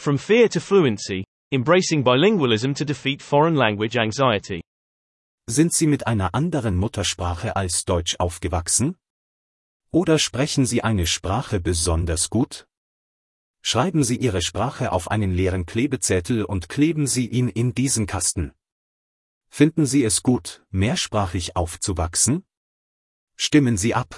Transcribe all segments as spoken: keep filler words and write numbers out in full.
From fear to fluency, embracing bilingualism to defeat foreign language anxiety. Sind Sie mit einer anderen Muttersprache als Deutsch aufgewachsen? Oder sprechen Sie eine Sprache besonders gut? Schreiben Sie Ihre Sprache auf einen leeren Klebezettel und kleben Sie ihn in diesen Kasten. Finden Sie es gut, mehrsprachig aufzuwachsen? Stimmen Sie ab.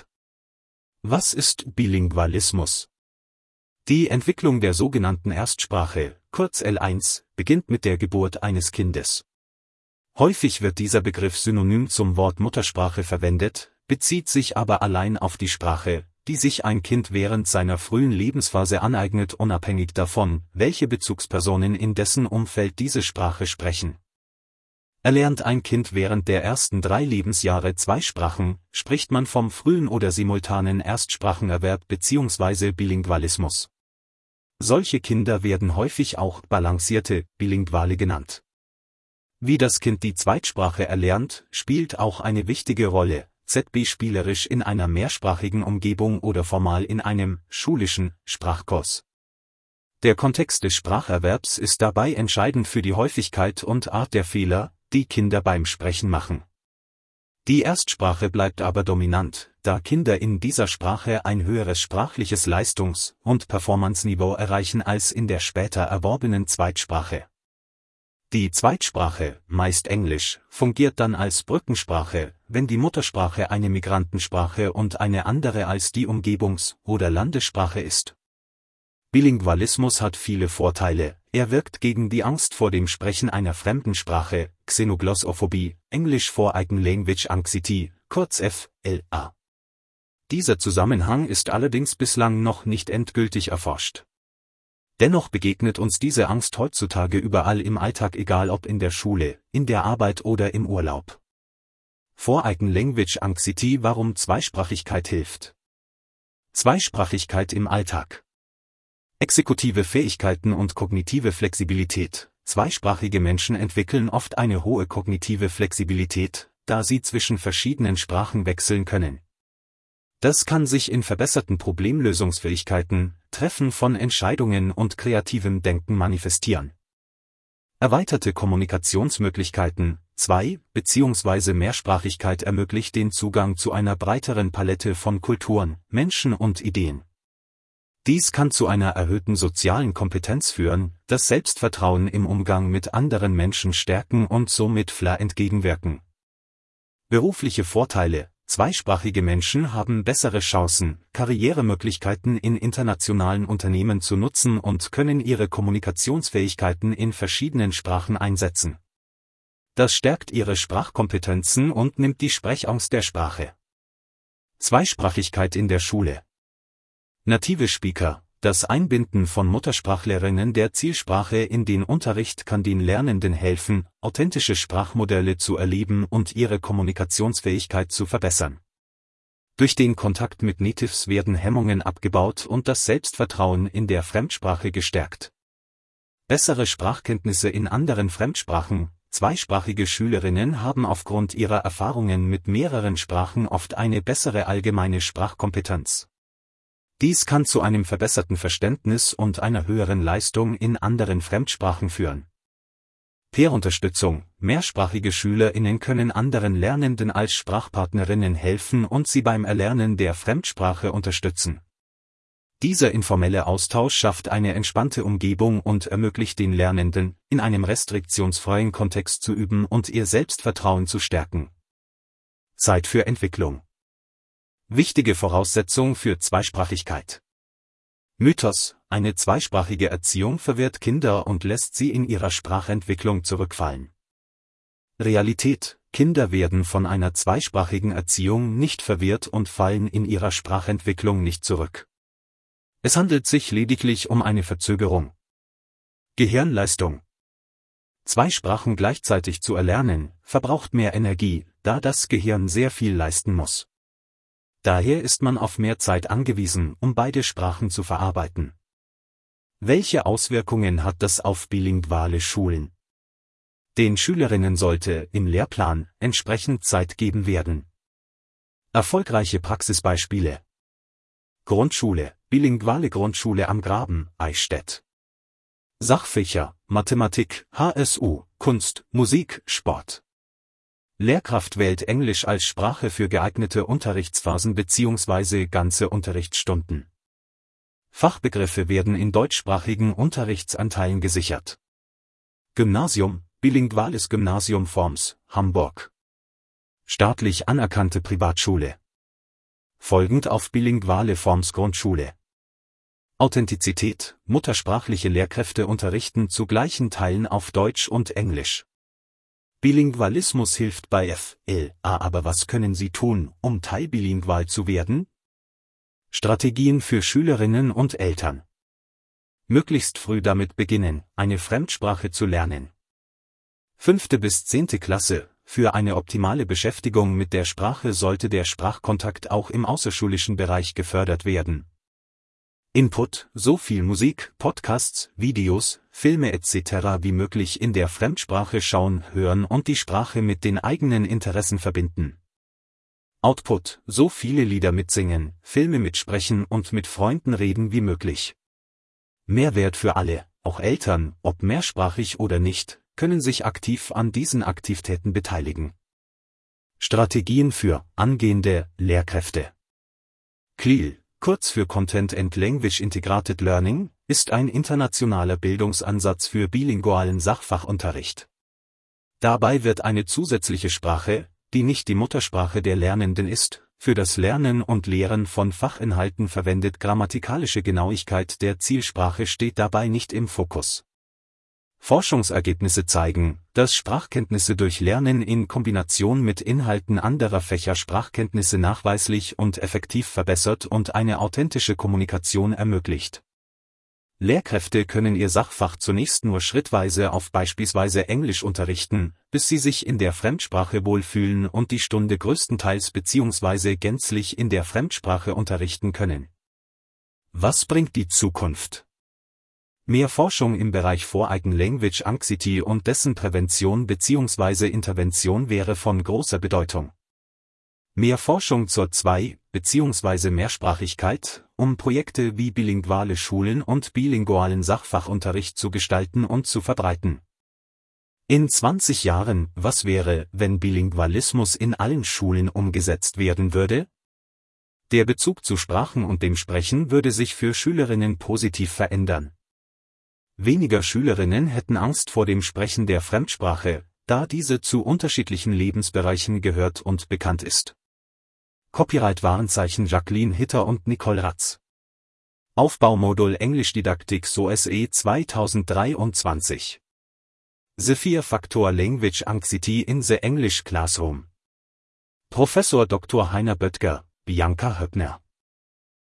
Was ist Bilingualismus? Die Entwicklung der sogenannten Erstsprache, kurz L eins, beginnt mit der Geburt eines Kindes. Häufig wird dieser Begriff synonym zum Wort Muttersprache verwendet, bezieht sich aber allein auf die Sprache, die sich ein Kind während seiner frühen Lebensphase aneignet, unabhängig davon, welche Bezugspersonen in dessen Umfeld diese Sprache sprechen. Erlernt ein Kind während der ersten drei Lebensjahre zwei Sprachen, spricht man vom frühen oder simultanen Erstsprachenerwerb bzw. Bilingualismus. Solche Kinder werden häufig auch balancierte Bilinguale genannt. Wie das Kind die Zweitsprache erlernt, spielt auch eine wichtige Rolle, Z B spielerisch in einer mehrsprachigen Umgebung oder formal in einem schulischen Sprachkurs. Der Kontext des Spracherwerbs ist dabei entscheidend für die Häufigkeit und Art der Fehler, die Kinder beim Sprechen machen. Die Erstsprache bleibt aber dominant, da Kinder in dieser Sprache ein höheres sprachliches Leistungs- und Performance-Niveau erreichen als in der später erworbenen Zweitsprache. Die Zweitsprache, meist Englisch, fungiert dann als Brückensprache, wenn die Muttersprache eine Migrantensprache und eine andere als die Umgebungs- oder Landessprache ist. Bilingualismus hat viele Vorteile, er wirkt gegen die Angst vor dem Sprechen einer fremden Sprache, Xenoglossophobie, Englisch Foreign Language Anxiety, kurz F L A. Dieser Zusammenhang ist allerdings bislang noch nicht endgültig erforscht. Dennoch begegnet uns diese Angst heutzutage überall im Alltag, egal ob in der Schule, in der Arbeit oder im Urlaub. Foreign Language Anxiety, warum Zweisprachigkeit hilft. Zweisprachigkeit im Alltag. Exekutive Fähigkeiten und kognitive Flexibilität. Zweisprachige Menschen entwickeln oft eine hohe kognitive Flexibilität, da sie zwischen verschiedenen Sprachen wechseln können. Das kann sich in verbesserten Problemlösungsfähigkeiten, Treffen von Entscheidungen und kreativem Denken manifestieren. Erweiterte Kommunikationsmöglichkeiten. Zwei- bzw. Mehrsprachigkeit ermöglicht den Zugang zu einer breiteren Palette von Kulturen, Menschen und Ideen. Dies kann zu einer erhöhten sozialen Kompetenz führen, das Selbstvertrauen im Umgang mit anderen Menschen stärken und somit Flair entgegenwirken. Berufliche Vorteile. Zweisprachige Menschen haben bessere Chancen, Karrieremöglichkeiten in internationalen Unternehmen zu nutzen und können ihre Kommunikationsfähigkeiten in verschiedenen Sprachen einsetzen. Das stärkt ihre Sprachkompetenzen und nimmt die Sprechangst der Sprache. Zweisprachigkeit in der Schule. Native Speaker. Das Einbinden von Muttersprachlerinnen der Zielsprache in den Unterricht kann den Lernenden helfen, authentische Sprachmodelle zu erleben und ihre Kommunikationsfähigkeit zu verbessern. Durch den Kontakt mit Natives werden Hemmungen abgebaut und das Selbstvertrauen in der Fremdsprache gestärkt. Bessere Sprachkenntnisse in anderen Fremdsprachen. Zweisprachige Schülerinnen haben aufgrund ihrer Erfahrungen mit mehreren Sprachen oft eine bessere allgemeine Sprachkompetenz. Dies kann zu einem verbesserten Verständnis und einer höheren Leistung in anderen Fremdsprachen führen. Peer-Unterstützung. Mehrsprachige SchülerInnen können anderen Lernenden als Sprachpartnerinnen helfen und sie beim Erlernen der Fremdsprache unterstützen. Dieser informelle Austausch schafft eine entspannte Umgebung und ermöglicht den Lernenden, in einem restriktionsfreien Kontext zu üben und ihr Selbstvertrauen zu stärken. Zeit für Entwicklung. Wichtige Voraussetzung für Zweisprachigkeit. Mythos: Eine zweisprachige Erziehung verwirrt Kinder und lässt sie in ihrer Sprachentwicklung zurückfallen. Realität: Kinder werden von einer zweisprachigen Erziehung nicht verwirrt und fallen in ihrer Sprachentwicklung nicht zurück. Es handelt sich lediglich um eine Verzögerung. Gehirnleistung. Zwei Sprachen gleichzeitig zu erlernen, verbraucht mehr Energie, da das Gehirn sehr viel leisten muss. Daher ist man auf mehr Zeit angewiesen, um beide Sprachen zu verarbeiten. Welche Auswirkungen hat das auf bilinguale Schulen? Den Schülerinnen sollte im Lehrplan entsprechend Zeit geben werden. Erfolgreiche Praxisbeispiele. Grundschule, bilinguale Grundschule am Graben, Eichstätt. Sachfächer, Mathematik, H S U, Kunst, Musik, Sport. Lehrkraft wählt Englisch als Sprache für geeignete Unterrichtsphasen bzw. ganze Unterrichtsstunden. Fachbegriffe werden in deutschsprachigen Unterrichtsanteilen gesichert. Gymnasium, bilinguales Gymnasium Worms, Hamburg. Staatlich anerkannte Privatschule. Folgend auf bilinguale Worms Grundschule. Authentizität, muttersprachliche Lehrkräfte unterrichten zu gleichen Teilen auf Deutsch und Englisch. Bilingualismus hilft bei F L A. Aber was können Sie tun, um teilbilingual zu werden? Strategien für Schülerinnen und Eltern. Möglichst früh damit beginnen, eine Fremdsprache zu lernen. Fünfte bis zehnte Klasse. Für eine optimale Beschäftigung mit der Sprache sollte der Sprachkontakt auch im außerschulischen Bereich gefördert werden. Input, so viel Musik, Podcasts, Videos, Filme et cetera wie möglich in der Fremdsprache schauen, hören und die Sprache mit den eigenen Interessen verbinden. Output, so viele Lieder mitsingen, Filme mitsprechen und mit Freunden reden wie möglich. Mehrwert für alle, auch Eltern, ob mehrsprachig oder nicht, können sich aktiv an diesen Aktivitäten beteiligen. Strategien für angehende Lehrkräfte. C L I L, kurz für Content and Language Integrated Learning, ist ein internationaler Bildungsansatz für bilingualen Sachfachunterricht. Dabei wird eine zusätzliche Sprache, die nicht die Muttersprache der Lernenden ist, für das Lernen und Lehren von Fachinhalten verwendet. Grammatikalische Genauigkeit der Zielsprache steht dabei nicht im Fokus. Forschungsergebnisse zeigen, dass Sprachkenntnisse durch Lernen in Kombination mit Inhalten anderer Fächer Sprachkenntnisse nachweislich und effektiv verbessert und eine authentische Kommunikation ermöglicht. Lehrkräfte können ihr Sachfach zunächst nur schrittweise auf beispielsweise Englisch unterrichten, bis sie sich in der Fremdsprache wohlfühlen und die Stunde größtenteils bzw. gänzlich in der Fremdsprache unterrichten können. Was bringt die Zukunft? Mehr Forschung im Bereich Foreign Language Anxiety und dessen Prävention bzw. Intervention wäre von großer Bedeutung. Mehr Forschung zur Zwei- bzw. Mehrsprachigkeit, um Projekte wie bilinguale Schulen und bilingualen Sachfachunterricht zu gestalten und zu verbreiten. In zwanzig Jahren, was wäre, wenn Bilingualismus in allen Schulen umgesetzt werden würde? Der Bezug zu Sprachen und dem Sprechen würde sich für Schülerinnen positiv verändern. Weniger Schülerinnen hätten Angst vor dem Sprechen der Fremdsprache, da diese zu unterschiedlichen Lebensbereichen gehört und bekannt ist. Copyright Warenzeichen Jacqueline Hitter und Nicole Ratz. Aufbaumodul Englischdidaktik S O S E zweitausenddreiundzwanzig. The Fear Factor Language Anxiety in the English Classroom. Professor Doktor Heiner Böttger, Bianca Höppner.